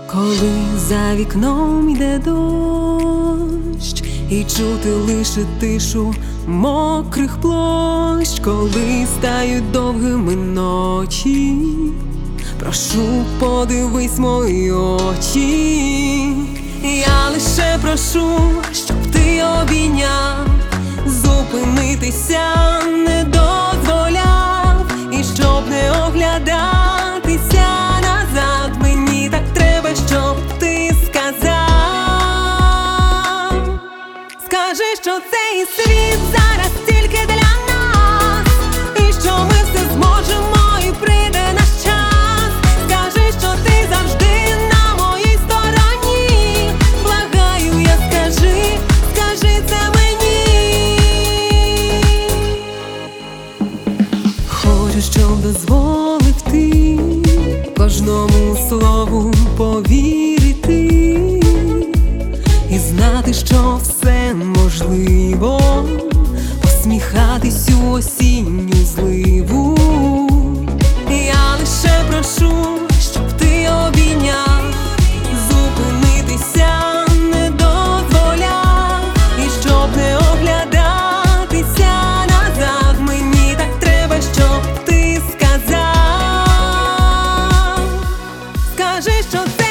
Коли за вікном йде дощ і чути лише тишу мокрих площ, коли стають довгими ночі, прошу, подивись мої очі. Я лише прошу, щоб ти обійняв, зупинитися не дозволяв, і щоб не оглядатися назад. Мені так треба, щоб ти сказав. Скажи, що цей світ зараз тільки для нас, і що ми все зможемо, і прийде наш час. Скажи, що ти завжди на моїй стороні. Благаю я, скажи це мені. Хочу, щоб дозволив ти кожному слову повірити і знати, що все можливо, посміхатись у осінню зливу. Я лише прошу, щоб ти обійняв, зупинитися не дозволяв, і щоб не оглядатися назад. Мені так треба, щоб ти сказав. Скажи, що це